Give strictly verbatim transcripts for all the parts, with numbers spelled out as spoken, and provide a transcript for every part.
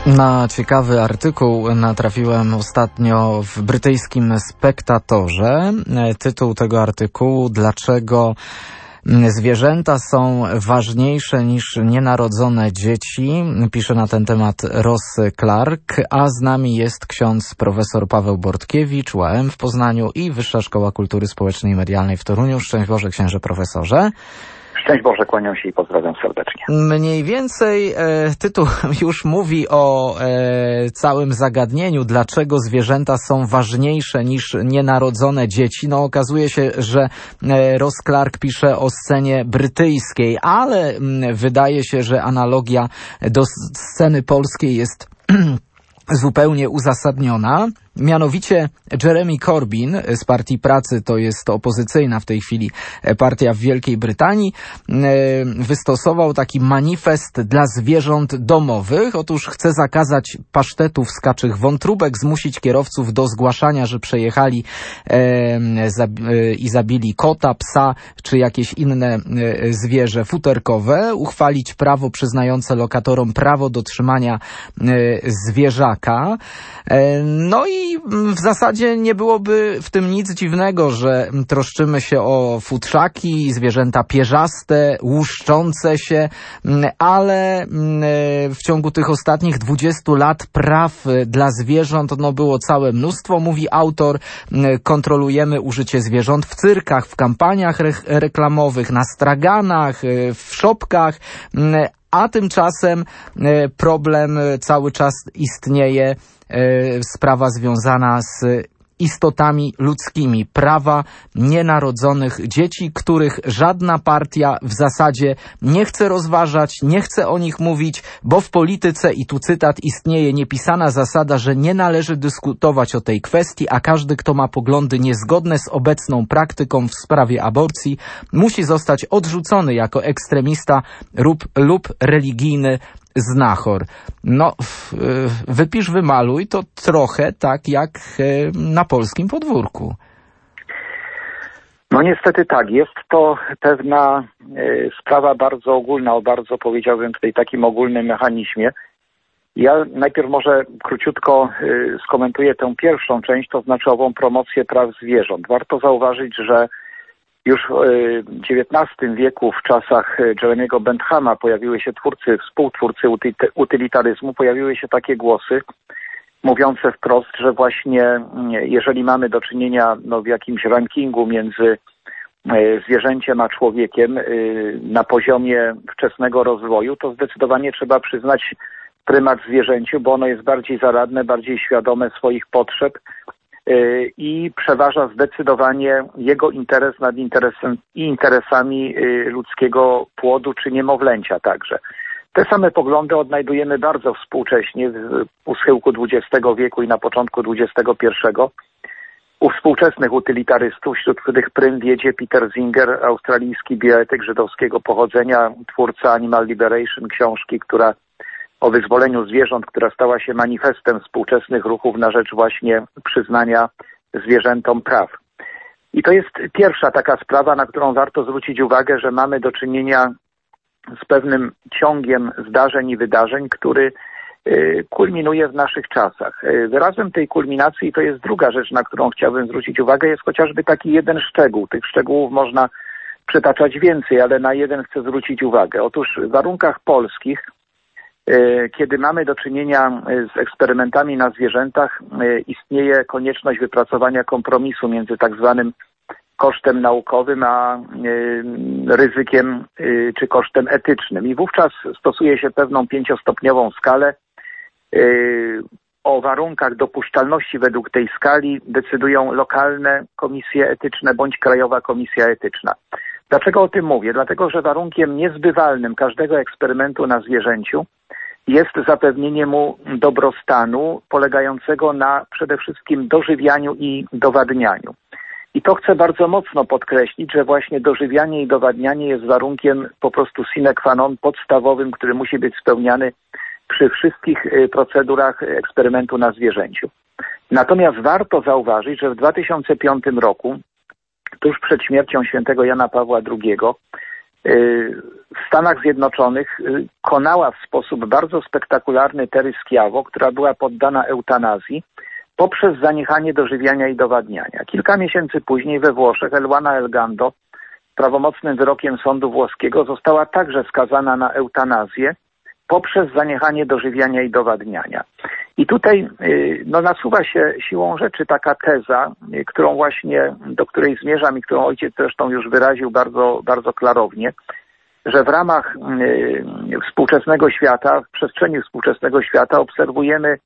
Na ciekawy artykuł natrafiłem ostatnio w brytyjskim Spectatorze. Tytuł tego artykułu: Dlaczego zwierzęta są ważniejsze niż nienarodzone dzieci. Pisze na ten temat Ross Clark, a z nami jest ksiądz profesor Paweł Bortkiewicz, U A M w Poznaniu i Wyższa Szkoła Kultury Społecznej i Medialnej w Toruniu. Szczęść Boże, księże profesorze. Szczęść Boże, kłaniam się i pozdrawiam serdecznie. Mniej więcej e, tytuł już mówi o e, całym zagadnieniu, dlaczego zwierzęta są ważniejsze niż nienarodzone dzieci. No okazuje się, że e, Ross Clark pisze o scenie brytyjskiej, ale m, wydaje się, że analogia do sceny polskiej jest zupełnie uzasadniona. Mianowicie Jeremy Corbyn z Partii Pracy, to jest opozycyjna w tej chwili partia w Wielkiej Brytanii, wystosował taki manifest dla zwierząt domowych. Otóż chce zakazać pasztetów z kaczych wątróbek, zmusić kierowców do zgłaszania, że przejechali i zabili kota, psa czy jakieś inne zwierzę futerkowe, uchwalić prawo przyznające lokatorom prawo do trzymania zwierzaka. No i w zasadzie nie byłoby w tym nic dziwnego, że troszczymy się o futrzaki, zwierzęta pierzaste, łuszczące się, ale w ciągu tych ostatnich dwudziestu lat praw dla zwierząt no było całe mnóstwo, mówi autor. Kontrolujemy użycie zwierząt w cyrkach, w kampaniach re- reklamowych, na straganach, w szopkach, a tymczasem problem cały czas istnieje. Sprawa związana z istotami ludzkimi, prawa nienarodzonych dzieci, których żadna partia w zasadzie nie chce rozważać, nie chce o nich mówić, bo w polityce, i tu cytat, istnieje niepisana zasada, że nie należy dyskutować o tej kwestii, a każdy, kto ma poglądy niezgodne z obecną praktyką w sprawie aborcji, musi zostać odrzucony jako ekstremista lub, lub religijny znachor. No, wypisz, wymaluj, to trochę tak jak na polskim podwórku. No niestety tak, jest to pewna y, sprawa bardzo ogólna, o bardzo, powiedziałbym, tutaj takim ogólnym mechanizmie. Ja najpierw może króciutko y, skomentuję tę pierwszą część, to znaczy ową promocję praw zwierząt. Warto zauważyć, że już w dziewiętnastym wieku, w czasach Jeremiego Benthama, pojawiły się twórcy, współtwórcy utylitaryzmu, pojawiły się takie głosy mówiące wprost, że właśnie jeżeli mamy do czynienia no, w jakimś rankingu między zwierzęciem a człowiekiem na poziomie wczesnego rozwoju, to zdecydowanie trzeba przyznać prymat zwierzęciu, bo ono jest bardziej zaradne, bardziej świadome swoich potrzeb i przeważa zdecydowanie jego interes nad interesem i interesami ludzkiego płodu czy niemowlęcia także. Te same poglądy odnajdujemy bardzo współcześnie u schyłku dwudziestego wieku i na początku dwudziestego pierwszego u współczesnych utylitarystów, wśród których prym wiedzie Peter Singer, australijski bioetyk żydowskiego pochodzenia, twórca Animal Liberation, książki, która o wyzwoleniu zwierząt, która stała się manifestem współczesnych ruchów na rzecz właśnie przyznania zwierzętom praw. I to jest pierwsza taka sprawa, na którą warto zwrócić uwagę, że mamy do czynienia z pewnym ciągiem zdarzeń i wydarzeń, który kulminuje w naszych czasach. Wyrazem tej kulminacji, to jest druga rzecz, na którą chciałbym zwrócić uwagę, jest chociażby taki jeden szczegół. Tych szczegółów można przytaczać więcej, ale na jeden chcę zwrócić uwagę. Otóż w warunkach polskich, kiedy mamy do czynienia z eksperymentami na zwierzętach, istnieje konieczność wypracowania kompromisu między tak zwanym kosztem naukowym, a ryzykiem czy kosztem etycznym. I wówczas stosuje się pewną pięciostopniową skalę. O warunkach dopuszczalności według tej skali decydują lokalne komisje etyczne bądź Krajowa Komisja Etyczna. Dlaczego o tym mówię? Dlatego, że warunkiem niezbywalnym każdego eksperymentu na zwierzęciu jest zapewnienie mu dobrostanu polegającego na przede wszystkim dożywianiu i dowadnianiu. I to chcę bardzo mocno podkreślić, że właśnie dożywianie i dowadnianie jest warunkiem po prostu sine qua non podstawowym, który musi być spełniany przy wszystkich procedurach eksperymentu na zwierzęciu. Natomiast warto zauważyć, że w dwa tysiące piątym roku, tuż przed śmiercią świętego Jana Pawła drugiego, w Stanach Zjednoczonych konała w sposób bardzo spektakularny Terry Schiavo, która była poddana eutanazji poprzez zaniechanie dożywiania i dowadniania. Kilka miesięcy później we Włoszech Eluana Elgando prawomocnym wyrokiem sądu włoskiego została także skazana na eutanazję poprzez zaniechanie dożywiania i dowadniania. I tutaj no, nasuwa się siłą rzeczy taka teza, którą właśnie, do której zmierzam i którą ojciec zresztą już wyraził bardzo, bardzo klarownie, że w ramach y, współczesnego świata, w przestrzeni współczesnego świata obserwujemy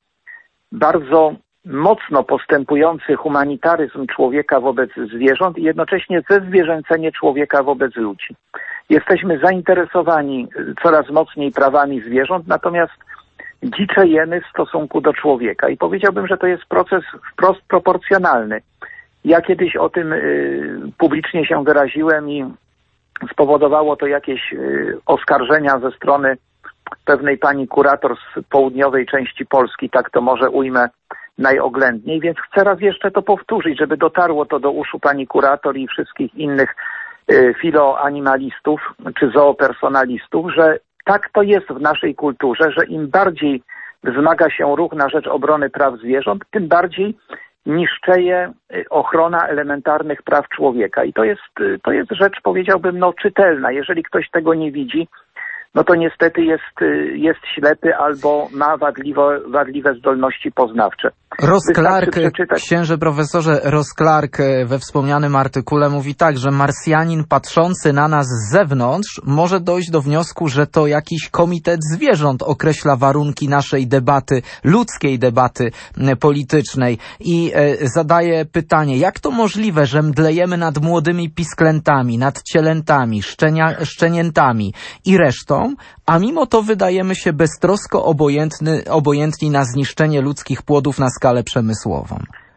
bardzo mocno postępujący humanitaryzm człowieka wobec zwierząt i jednocześnie zezwierzęcenie człowieka wobec ludzi. Jesteśmy zainteresowani coraz mocniej prawami zwierząt, natomiast dziczejemy w stosunku do człowieka. I powiedziałbym, że to jest proces wprost proporcjonalny. Ja kiedyś o tym y, publicznie się wyraziłem i spowodowało to jakieś y, oskarżenia ze strony pewnej pani kurator z południowej części Polski, tak to może ujmę najoględniej, więc chcę raz jeszcze to powtórzyć, żeby dotarło to do uszu pani kurator i wszystkich innych y, filoanimalistów czy zoopersonalistów, że tak to jest w naszej kulturze, że im bardziej wzmaga się ruch na rzecz obrony praw zwierząt, tym bardziej niszczeje ochrona elementarnych praw człowieka. I to jest, to jest rzecz, powiedziałbym, no czytelna. Jeżeli ktoś tego nie widzi, no to niestety jest, jest ślepy albo ma wadliwe, wadliwe zdolności poznawcze. Ross Clark, księże profesorze, Ross Clark we wspomnianym artykule mówi tak, że Marsjanin patrzący na nas z zewnątrz może dojść do wniosku, że to jakiś komitet zwierząt określa warunki naszej debaty, ludzkiej debaty politycznej i zadaje pytanie, jak to możliwe, że mdlejemy nad młodymi pisklętami, nad cielętami, szczenia, szczeniętami i resztą, a mimo to wydajemy się beztrosko obojętny, obojętni na zniszczenie ludzkich płodów na skalę przemysłową.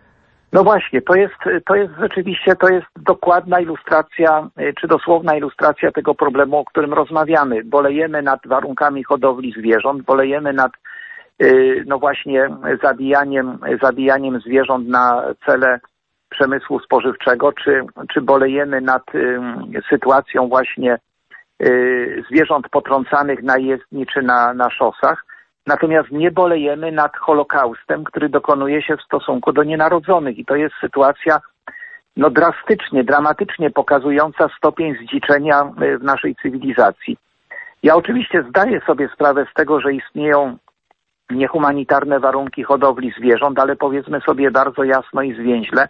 No właśnie, to jest, to jest rzeczywiście, to jest dokładna ilustracja, czy dosłowna ilustracja tego problemu, o którym rozmawiamy. Bolejemy nad warunkami hodowli zwierząt, bolejemy nad, no właśnie, zabijaniem, zabijaniem zwierząt na cele przemysłu spożywczego, czy, czy bolejemy nad sytuacją właśnie zwierząt potrącanych na jezdni czy na, na szosach. Natomiast nie bolejemy nad Holokaustem, który dokonuje się w stosunku do nienarodzonych. I to jest sytuacja no, drastycznie, dramatycznie pokazująca stopień zdziczenia w naszej cywilizacji. Ja oczywiście zdaję sobie sprawę z tego, że istnieją niehumanitarne warunki hodowli zwierząt, ale powiedzmy sobie bardzo jasno i zwięźle,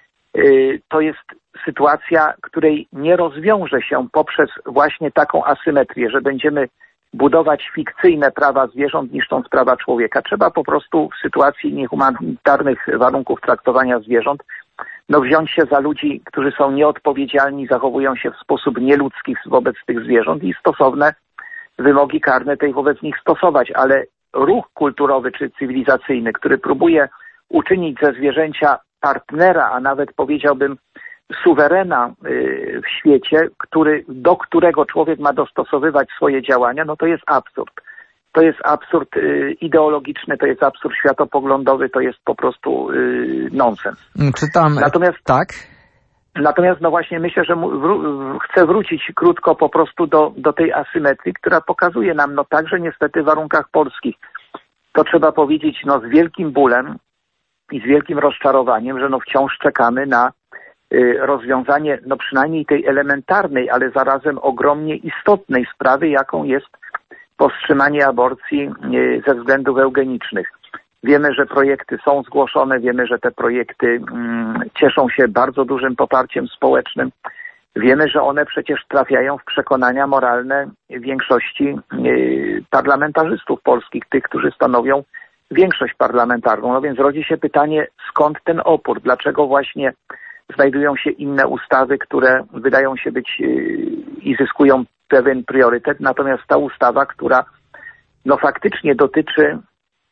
to jest sytuacja, której nie rozwiąże się poprzez właśnie taką asymetrię, że będziemy budować fikcyjne prawa zwierząt, niszcząc prawa człowieka. Trzeba po prostu w sytuacji niehumanitarnych warunków traktowania zwierząt no wziąć się za ludzi, którzy są nieodpowiedzialni, zachowują się w sposób nieludzki wobec tych zwierząt i stosowne wymogi karne tej wobec nich stosować. Ale ruch kulturowy czy cywilizacyjny, który próbuje uczynić ze zwierzęcia partnera, a nawet powiedziałbym suwerena w świecie, który, do którego człowiek ma dostosowywać swoje działania, no to jest absurd. To jest absurd ideologiczny, to jest absurd światopoglądowy, to jest po prostu nonsens. Czytam, natomiast, tak? Natomiast no właśnie myślę, że wró- chcę wrócić krótko po prostu do, do tej asymetrii, która pokazuje nam no także niestety w warunkach polskich. To trzeba powiedzieć no z wielkim bólem i z wielkim rozczarowaniem, że no wciąż czekamy na rozwiązanie no przynajmniej tej elementarnej, ale zarazem ogromnie istotnej sprawy, jaką jest powstrzymanie aborcji ze względów eugenicznych. Wiemy, że projekty są zgłoszone, wiemy, że te projekty mm, cieszą się bardzo dużym poparciem społecznym. Wiemy, że one przecież trafiają w przekonania moralne większości y, parlamentarzystów polskich, tych, którzy stanowią większość parlamentarną. No więc rodzi się pytanie, skąd ten opór? Dlaczego właśnie znajdują się inne ustawy, które wydają się być yy, i zyskują pewien priorytet, natomiast ta ustawa, która no faktycznie dotyczy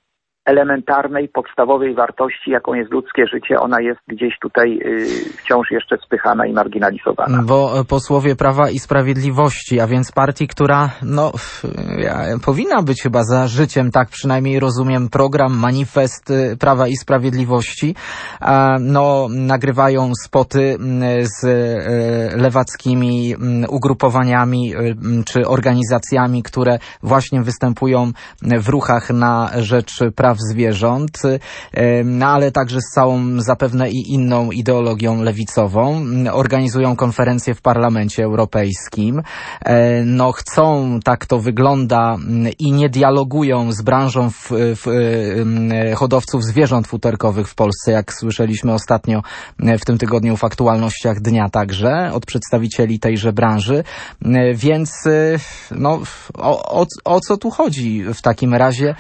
elementarnej, podstawowej wartości, jaką jest ludzkie życie, ona jest gdzieś tutaj y, wciąż jeszcze spychana i marginalizowana. Bo posłowie Prawa i Sprawiedliwości, a więc partii, która no, powinna być chyba za życiem, tak przynajmniej rozumiem program, manifest Prawa i Sprawiedliwości, no, nagrywają spoty z lewackimi ugrupowaniami czy organizacjami, które właśnie występują w ruchach na rzecz praw zwierząt, no ale także z całą zapewne i inną ideologią lewicową. Organizują konferencje w Parlamencie Europejskim. No chcą, tak to wygląda, i nie dialogują z branżą w, w, hodowców zwierząt futerkowych w Polsce, jak słyszeliśmy ostatnio w tym tygodniu w aktualnościach dnia także od przedstawicieli tejże branży. Więc no, o, o, o co tu chodzi w takim razie,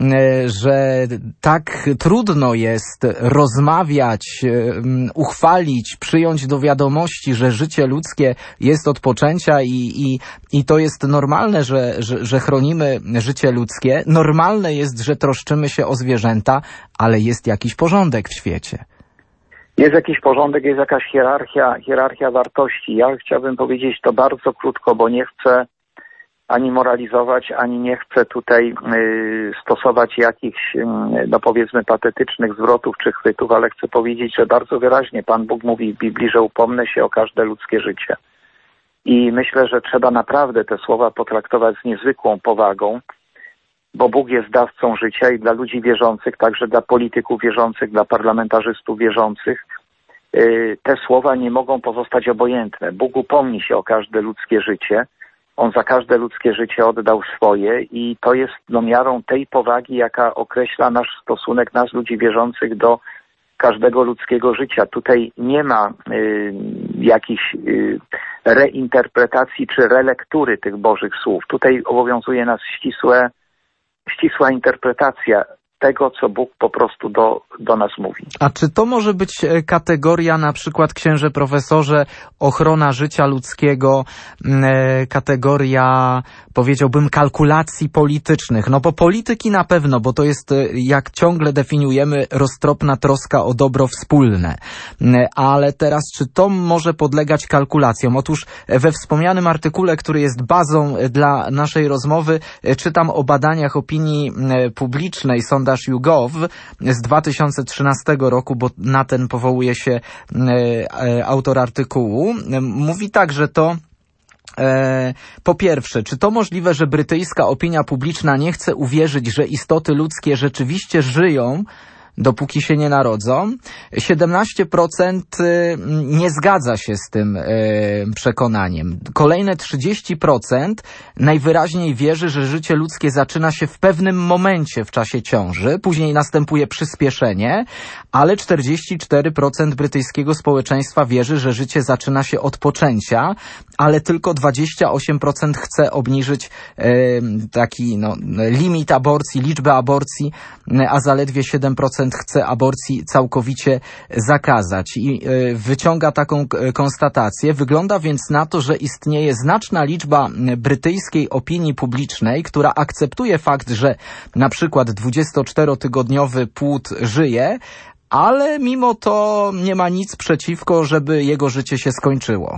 że tak trudno jest rozmawiać, uchwalić, przyjąć do wiadomości, że życie ludzkie jest od poczęcia i, i, i to jest normalne, że, że, że chronimy życie ludzkie. Normalne jest, że troszczymy się o zwierzęta, ale jest jakiś porządek w świecie. Jest jakiś porządek, jest jakaś hierarchia, hierarchia wartości. Ja chciałbym powiedzieć to bardzo krótko, bo nie chcę ani moralizować, ani nie chcę tutaj y, stosować jakichś, y, no powiedzmy, patetycznych zwrotów czy chwytów, ale chcę powiedzieć, że bardzo wyraźnie Pan Bóg mówi w Biblii, że upomnę się o każde ludzkie życie. I myślę, że trzeba naprawdę te słowa potraktować z niezwykłą powagą, bo Bóg jest dawcą życia i dla ludzi wierzących, także dla polityków wierzących, dla parlamentarzystów wierzących, y, te słowa nie mogą pozostać obojętne. Bóg upomni się o każde ludzkie życie. On za każde ludzkie życie oddał swoje i to jest no, miarą tej powagi, jaka określa nasz stosunek, nas ludzi wierzących do każdego ludzkiego życia. Tutaj nie ma y, jakichś y, reinterpretacji czy relektury tych Bożych słów. Tutaj obowiązuje nas ścisłe, ścisła interpretacja tego, co Bóg po prostu do, do nas mówi. A czy to może być kategoria, na przykład, księże profesorze, ochrona życia ludzkiego, kategoria, powiedziałbym, kalkulacji politycznych? No bo polityki na pewno, bo to jest, jak ciągle definiujemy, roztropna troska o dobro wspólne. Ale teraz, czy to może podlegać kalkulacjom? Otóż we wspomnianym artykule, który jest bazą dla naszej rozmowy, czytam o badaniach opinii publicznej, sondaż YouGov z dwa tysiące trzynastego roku, bo na ten powołuje się autor artykułu. Mówi tak, że to E, po pierwsze, czy to możliwe, że brytyjska opinia publiczna nie chce uwierzyć, że istoty ludzkie rzeczywiście żyją, dopóki się nie narodzą? siedemnaście procent nie zgadza się z tym e, przekonaniem. Kolejne trzydzieści procent najwyraźniej wierzy, że życie ludzkie zaczyna się w pewnym momencie w czasie ciąży, później następuje przyspieszenie, ale czterdzieści cztery procent brytyjskiego społeczeństwa wierzy, że życie zaczyna się od poczęcia, ale tylko dwadzieścia osiem procent chce obniżyć e, taki no, limit aborcji, liczbę aborcji, a zaledwie siedem procent chce aborcji całkowicie zakazać. I y, wyciąga taką k- konstatację. Wygląda więc na to, że istnieje znaczna liczba brytyjskiej opinii publicznej, która akceptuje fakt, że na przykład dwudziestoczterotygodniowy płód żyje, ale mimo to nie ma nic przeciwko, żeby jego życie się skończyło.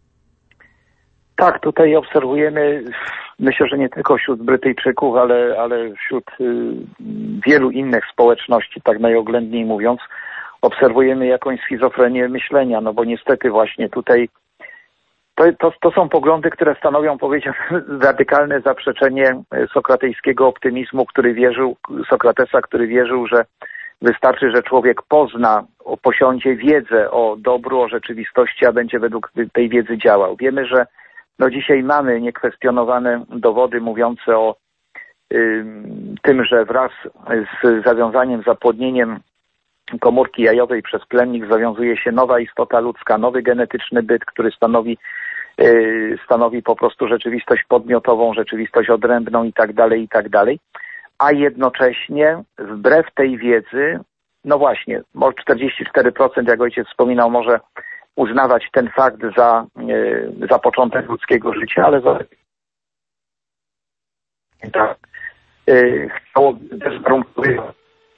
Tak, tutaj obserwujemy, myślę, że nie tylko wśród Brytyjczyków, ale, ale wśród y, wielu innych społeczności, tak najoględniej mówiąc, obserwujemy jakąś schizofrenię myślenia, no bo niestety właśnie tutaj to, to, to są poglądy, które stanowią, powiedziałbym, radykalne zaprzeczenie sokratejskiego optymizmu, który wierzył, Sokratesa, który wierzył, że wystarczy, że człowiek pozna, posiądzie wiedzę o dobru, o rzeczywistości, a będzie według tej wiedzy działał. Wiemy, że no dzisiaj mamy niekwestionowane dowody mówiące o y, tym, że wraz z zawiązaniem, zapłodnieniem komórki jajowej przez plemnik zawiązuje się nowa istota ludzka, nowy genetyczny byt, który stanowi, y, stanowi po prostu rzeczywistość podmiotową, rzeczywistość odrębną i tak dalej, i tak dalej. A jednocześnie wbrew tej wiedzy, no właśnie, może czterdzieści cztery procent, jak ojciec wspominał, może uznawać ten fakt za, e, za początek ludzkiego życia, ale za tak, e, chciało bezwarunkowo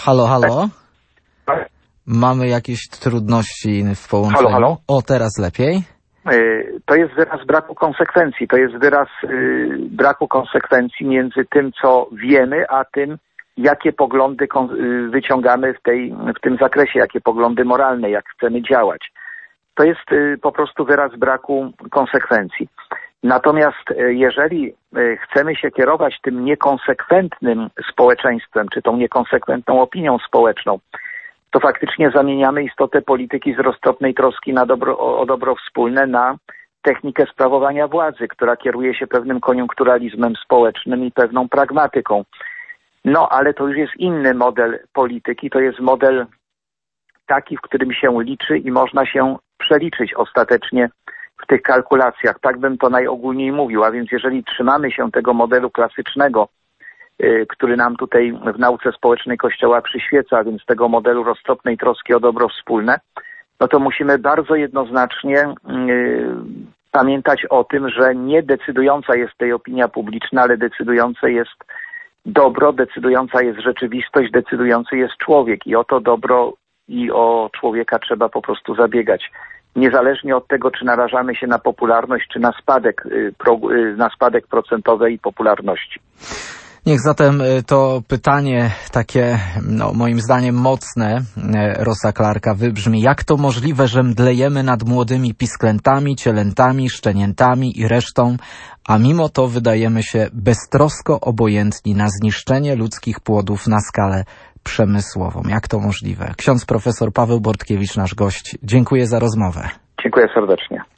Halo, halo? Mamy jakieś trudności w połączeniu. Halo, halo? O, teraz lepiej. To jest wyraz braku konsekwencji. To jest wyraz y, braku konsekwencji między tym, co wiemy, a tym, jakie poglądy y, wyciągamy w, tej, w tym zakresie, jakie poglądy moralne, jak chcemy działać. To jest y, po prostu wyraz braku konsekwencji. Natomiast y, jeżeli y, chcemy się kierować tym niekonsekwentnym społeczeństwem, czy tą niekonsekwentną opinią społeczną, to faktycznie zamieniamy istotę polityki z roztropnej troski na dobro, o, o dobro wspólne na technikę sprawowania władzy, która kieruje się pewnym koniunkturalizmem społecznym i pewną pragmatyką. No, ale to już jest inny model polityki, to jest model taki, w którym się liczy i można się przeliczyć ostatecznie w tych kalkulacjach. Tak bym to najogólniej mówił, a więc jeżeli trzymamy się tego modelu klasycznego, który nam tutaj w nauce społecznej Kościoła przyświeca, a więc tego modelu roztropnej troski o dobro wspólne, no to musimy bardzo jednoznacznie yy, pamiętać o tym, że nie decydująca jest tej opinia publiczna, ale decydujące jest dobro, decydująca jest rzeczywistość, decydujący jest człowiek i o to dobro i o człowieka trzeba po prostu zabiegać. Niezależnie od tego, czy narażamy się na popularność, czy na spadek, yy, pro, yy, na spadek procentowej popularności. Niech zatem to pytanie takie, no moim zdaniem mocne, Rossa Clarka wybrzmi. Jak to możliwe, że mdlejemy nad młodymi pisklętami, cielętami, szczeniętami i resztą, a mimo to wydajemy się beztrosko obojętni na zniszczenie ludzkich płodów na skalę przemysłową? Jak to możliwe? Ksiądz profesor Paweł Bortkiewicz, nasz gość. Dziękuję za rozmowę. Dziękuję serdecznie.